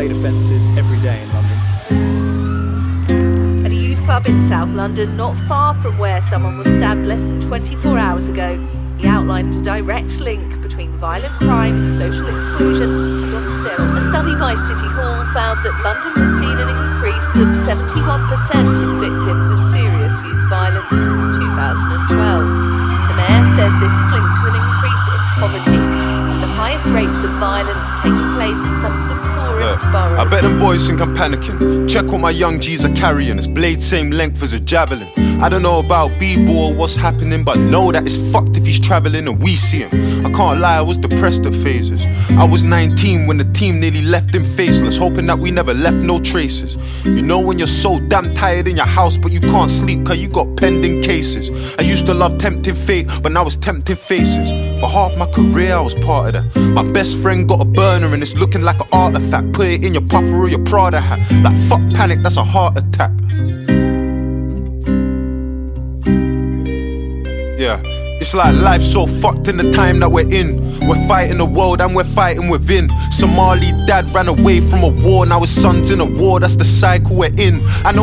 rollerblade offences every day in London. At a youth club in South London, not far from where someone was stabbed less than 24 hours ago, he outlined a direct link between violent crimes, social exclusion and austerity. A study by City Hall found that London has seen an increase of 71% in victims of serious youth violence since 2012. The mayor says this is linked to an increase in poverty, with the highest rates of violence taking place in some of the poorest boroughs. I bet them boys think I'm panicking. Check what my young G's are carrying. It's blade same length as a javelin. I don't know about B-boy or what's happening, but know that it's fucked if he's travelling and we see him. I can't lie, I was depressed at phases. I was 19 when the team nearly left him faceless, hoping that we never left no traces. You know when you're so damn tired in your house but you can't sleep cause you got pending cases. I used to love tempting fate, but now it's tempting faces. For half my career I was part of that. My best friend got a burner and it's looking like an artifact. Put it in your puffer or your Prada hat. Like fuck panic, that's a heart attack. Yeah, it's like life's so fucked in the time that we're in. We're fighting the world and we're fighting within. Somali dad ran away from a war, now his son's in a war, that's the cycle we're in. I know